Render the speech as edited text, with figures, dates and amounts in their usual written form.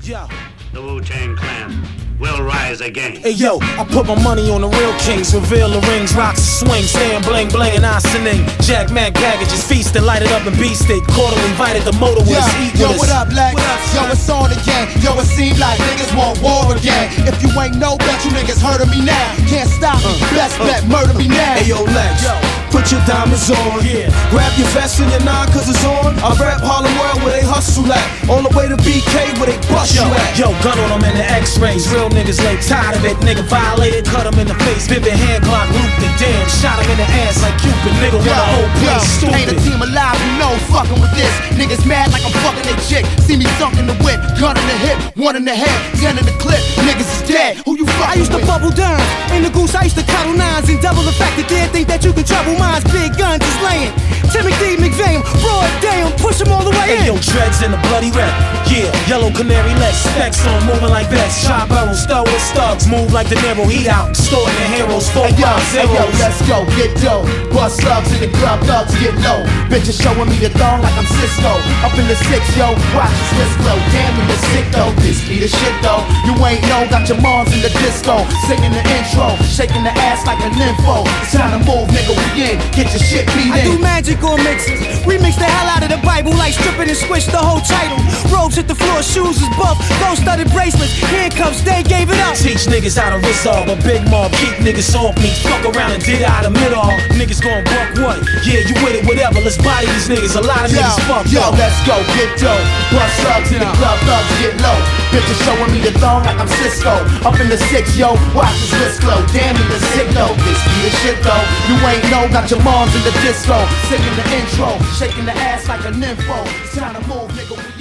Yeah. The Wu-Tang Clan will rise again. Hey yo, I put my money on the real kings. Reveal the rings, rocks and swing. Stand bling bling and isoning. Jack Mac packages, feasting, light it up and beast it. Quarterly invited the motor with us, eat with us. Yo, what up, Black? Yo, it's on again. Yo, it seem like niggas want war again. If you ain't know, bet you niggas heard of me now. Can't stop me, best bet, murder me now. Hey yo, Lex, put your diamonds on. Grab your vest and your nine cause it's on. I rap Harlem World where they hustle at. All the way to BK where they bust you at. Yo, gun on them in the x-rays. Real niggas lay tired of it. Nigga violated, cut him in the face. Vivid hand Glock, looped it damn. Shot him in the ass like Cupid. Nigga want a whole place stupid. Ain't a team alive who know fucking with this. Niggas mad like I'm fucking they chick. See me sunk in the whip, gun in the hip, one in the head, 10 in the clip. Niggas is dead. Who you fucking I used to with? bubble down in the goose. I used to cuddle nines and double the fact that they think that you can trouble minds. Big guns is laying. Timothy McVeigh, broad damn, push them all the way Hey in. yo, dreads in the bloody red. Yeah, yellow canary legs, specs on, moving like vets. Shot barrels, Star Wars thugs, move like the Nero. He out, extorting the heroes, 4 Hey yo, 5 hey yo, zeros. let's go, get dough. Bust slugs in the club, thugs get low. Bitches showing me the thong like I'm Cisco. Up in the 6, yo, watch this wrist glow. Damn, you the sick though, this be the shit though. You ain't know, got your moms in the disco. Singing the intro, shaking the ass like a nympho. It's time to move, nigga, we in. Get your shit beat I do in. magic on mixes. Remix the hell out of the Bible like stripping and switch the whole title. Robes hit the floor, shoes is buff, gold-studded bracelets, handcuffs, they gave it up. Teach niggas how to resolve a big mob, keep niggas off me. Fuck around and dig out a middle. Niggas gon' buck what? Yeah, you with it, whatever. Let's body these niggas. A lot of niggas fuck yo, up. let's go, get dough. Bust slugs in the club, thugs get low. Bitches showing me the thong like I'm Cisco. Up in the 6, yo, watch this wrist glow. Damn, you the sick though, this be the shit though. You ain't know, got your moms in the disco. Singing the intro, shaking the ass like a nympho. It's time to move, nigga.